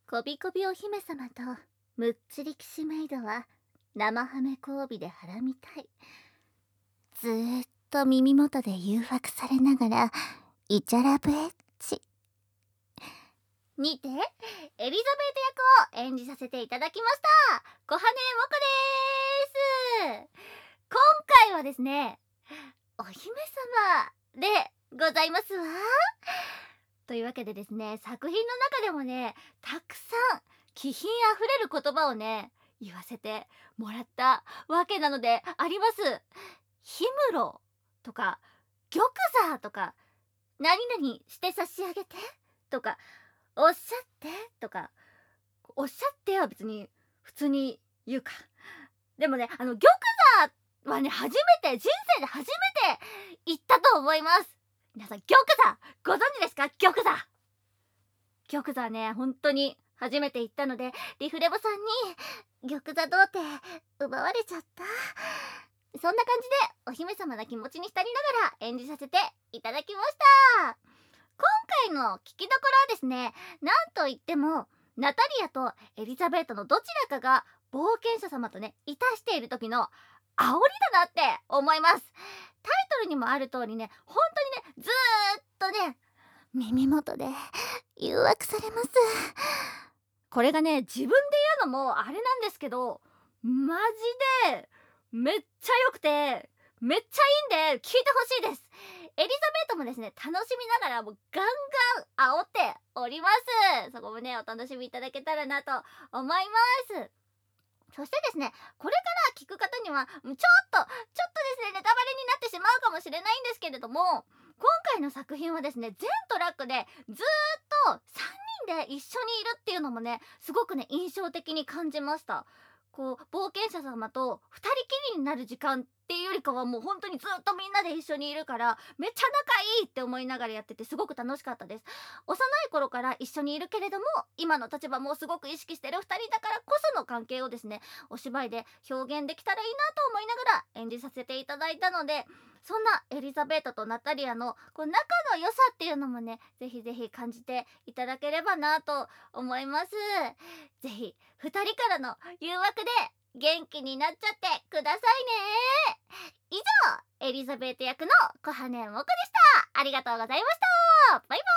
こびこびお姫様とむっちり騎士メイドは生ハメ交尾でハラみたい。ずーっと耳元で誘惑されながらイチャラブエッチにてエリザベート役を演じさせていただきました小羽もこです。今回はですね、お姫様でございますわ。というわけでですね、作品の中でもね、たくさん気品あふれる言葉をね、言わせてもらったわけなのであります。氷室とか玉座とか、何々して差し上げてとか、おっしゃってとか、おっしゃっては別に普通に言うか。でもね、玉座はね、人生で初めて言ったと思います。皆さん、玉座ご存知ですか？玉座。玉座ね、本当に初めて言ったので、リフレボさんに玉座童貞奪われちゃった。そんな感じでお姫様な気持ちに浸りながら演じさせていただきました。今回の聞きどころはですね、なんといってもナタリアとエリザベートのどちらかが冒険者様とね、いたしている時の煽りだなって思います。タイトルにもある通りね、本当にね、ずーっとね、耳元で誘惑されます。これがね、自分で言うのもあれなんですけど、マジでめっちゃ良くて、めっちゃいいんで聞いてほしいです。エリザベートもですね、楽しみながらもうガンガン煽っております。そこもね、お楽しみいただけたらなと思います。そしてですね、これから聞く方にはちょっとですね、ネタバレになってしまうかもしれないんですけれども、今回の作品はですね、全トラックでずーっと3人で一緒にいるっていうのもね、すごくね、印象的に感じました。こう冒険者様と2人きりになる時間っていうよりかは、もう本当にずっとみんなで一緒にいるから、めっちゃ仲いいって思いながらやっててすごく楽しかったです。幼い頃から一緒にいるけれども、今の立場もすごく意識してる2人だからこその関係をですね、お芝居で表現できたらいいなと思いながら演じさせていただいたので、そんなエリザベートとナタリアのこう仲の良さっていうのもね、ぜひぜひ感じていただければなと思います。ぜひ2人からの誘惑で元気になっちゃってくださいね。以上、エリザベート役の小羽もこでした。ありがとうございました。バイバイ。